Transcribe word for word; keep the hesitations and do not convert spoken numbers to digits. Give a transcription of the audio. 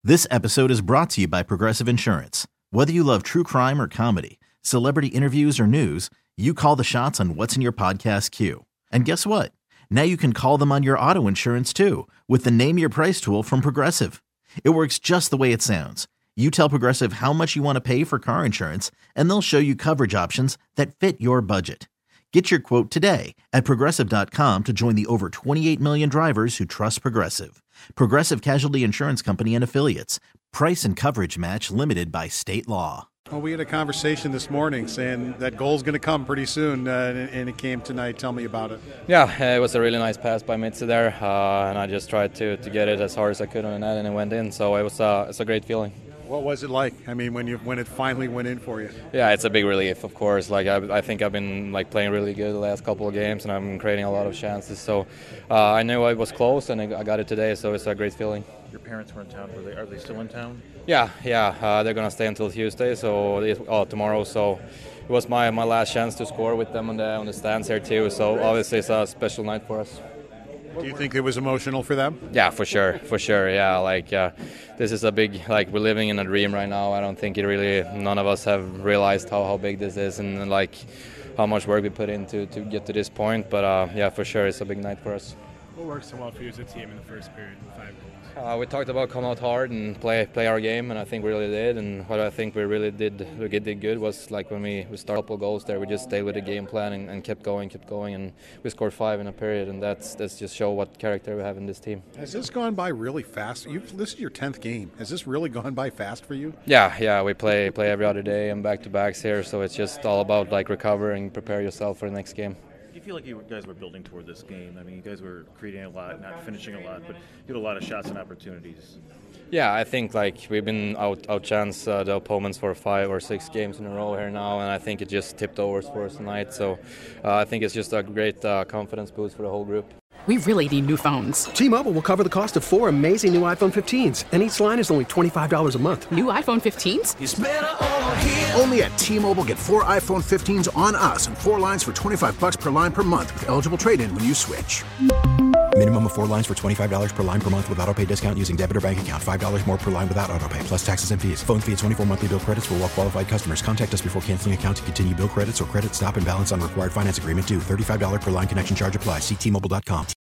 This episode is brought to you by Progressive Insurance. Whether you love true crime or comedy, celebrity interviews or news, you call the shots on what's in your podcast queue. And guess what? Now you can call them on your auto insurance too with the Name Your Price tool from Progressive. It works just the way it sounds. You tell Progressive how much you want to pay for car insurance, and they'll show you coverage options that fit your budget. Get your quote today at Progressive dot com to join the over twenty-eight million drivers who trust Progressive. Progressive Casualty Insurance Company and Affiliates. Price and coverage match limited by state law. Well, we had a conversation this morning saying that goal's going to come pretty soon, uh, and it came tonight. Tell me about it. Yeah, it was a really nice pass by Mitzi there, uh, and I just tried to, to get it as hard as I could on the net, and it went in, so it was uh, it's a great feeling. What was it like? I mean, when you when it finally went in for you? Yeah, it's a big relief, of course. Like I, I think I've been like playing really good the last couple of games, and I'm creating a lot of chances. So uh, I knew I was close, and I got it today. So it's a great feeling. Your parents were in town. Were they? Are they still in town? Yeah, yeah. Uh, they're gonna stay until Tuesday, so oh tomorrow. So it was my, my last chance to score with them on the on the stands here too. So obviously it's a special night for us. Do you think it was emotional for them? Yeah, for sure, for sure. Yeah, like uh, this is a big, like we're living in a dream right now. I don't think it really, none of us have realized how, how big this is and like how much work we put into to get to this point. But uh, yeah, for sure, it's a big night for us. What worked so well for you as a team in the first period with five goals? Uh, we talked about come out hard and play play our game, and I think we really did. And what I think we really did we did good was like when we, we started a couple goals there, we just stayed with the game plan and, and kept going, kept going, and we scored five in a period, and that's that's just show what character we have in this team. Has this gone by really fast? You've, this is your tenth game. Has this really gone by fast for you? Yeah, yeah. We play play every other day and back to backs here, so it's just all about like recover and prepare yourself for the next game. Do you feel like you guys were building toward this game? I mean, you guys were creating a lot, not finishing a lot, but you had a lot of shots and opportunities. Yeah, I think like we've been out outchanced uh, the opponents for five or six games in a row here now, and I think it just tipped over for us tonight. So uh, I think it's just a great uh, confidence boost for the whole group. We really need new phones. T-Mobile will cover the cost of four amazing new iPhone fifteens, and each line is only twenty-five dollars a month. New iPhone fifteens? It's better over here. Only at T-Mobile, get four iPhone fifteens on us and four lines for twenty-five dollars per line per month with eligible trade-in when you switch. Minimum of four lines for twenty-five dollars per line per month with autopay discount using debit or bank account. five dollars more per line without autopay, plus taxes and fees. Phone fee at twenty-four monthly bill credits for well-qualified customers. Contact us before canceling account to continue bill credits or credit stop and balance on required finance agreement due. thirty-five dollars per line connection charge applies. See T Mobile dot com.